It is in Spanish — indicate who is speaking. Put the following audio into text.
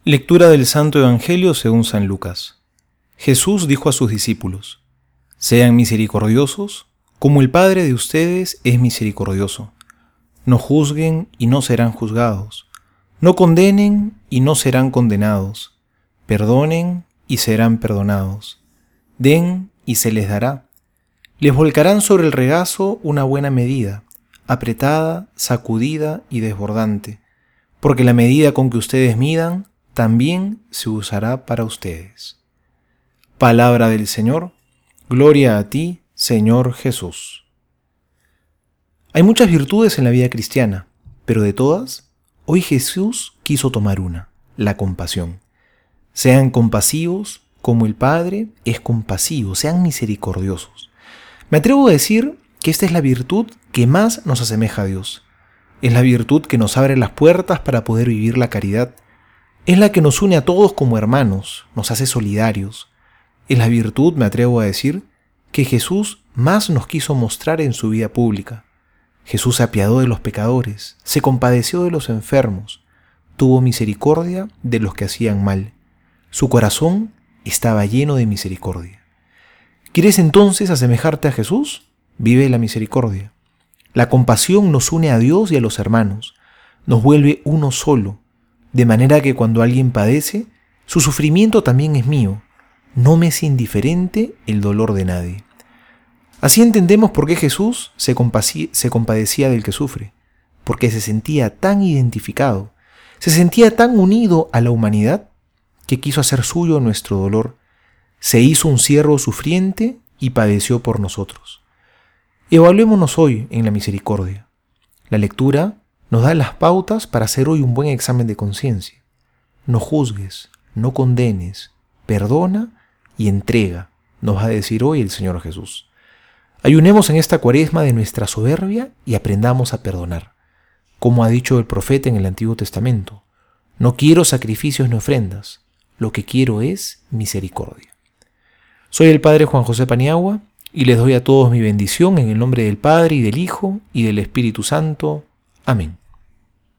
Speaker 1: Lectura del Santo Evangelio según San Lucas. Jesús dijo a sus discípulos: Sean misericordiosos, como el Padre de ustedes es misericordioso. No juzguen y no serán juzgados. No condenen y no serán condenados. Perdonen y serán perdonados. Den y se les dará. Les volcarán sobre el regazo una buena medida, apretada, sacudida y desbordante, porque la medida con que ustedes midan también se usará para ustedes. Palabra del Señor. Gloria a ti, Señor Jesús. Hay muchas virtudes en la vida cristiana, pero de todas, hoy Jesús quiso tomar una, la compasión. Sean compasivos como el Padre es compasivo, sean misericordiosos. Me atrevo a decir que esta es la virtud que más nos asemeja a Dios. Es la virtud que nos abre las puertas para poder vivir la caridad. Es la que nos une a todos como hermanos, nos hace solidarios. Es la virtud, me atrevo a decir, que Jesús más nos quiso mostrar en su vida pública. Jesús se apiadó de los pecadores, se compadeció de los enfermos, tuvo misericordia de los que hacían mal. Su corazón estaba lleno de misericordia. ¿Quieres entonces asemejarte a Jesús? Vive la misericordia. La compasión nos une a Dios y a los hermanos, nos vuelve uno solo, de manera que cuando alguien padece, su sufrimiento también es mío. No me es indiferente el dolor de nadie. Así entendemos por qué Jesús se compadecía del que sufre, porque se sentía tan identificado, se sentía tan unido a la humanidad, que quiso hacer suyo nuestro dolor. Se hizo un siervo sufriente y padeció por nosotros. Evaluémonos hoy en la misericordia. La lectura nos da las pautas para hacer hoy un buen examen de conciencia. No juzgues, no condenes, perdona y entrega, nos va a decir hoy el Señor Jesús. Ayunemos en esta Cuaresma de nuestra soberbia y aprendamos a perdonar. Como ha dicho el profeta en el Antiguo Testamento: no quiero sacrificios ni ofrendas, lo que quiero es misericordia. Soy el Padre Juan José Paniagua y les doy a todos mi bendición en el nombre del Padre y del Hijo y del Espíritu Santo. Amén.